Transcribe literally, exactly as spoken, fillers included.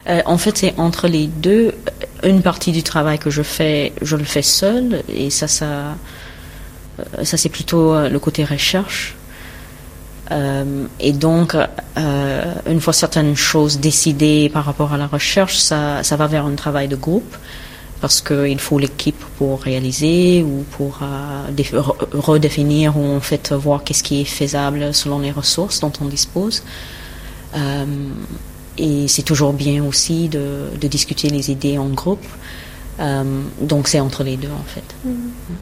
Euh, en fait, c'est entre les deux. Une partie du travail que je fais, je le fais seule, et ça, ça, ça c'est plutôt le côté recherche. Euh, et donc, euh, une fois certaines choses décidées par rapport à la recherche, ça, ça va vers un travail de groupe, parce qu'il faut l'équipe pour réaliser ou pour euh, dé- redéfinir ou en fait voir qu'est-ce qui est faisable selon les ressources dont on dispose. Euh, et c'est toujours bien aussi de, de discuter les idées en groupe. Euh, donc c'est entre les deux en fait. Mmh.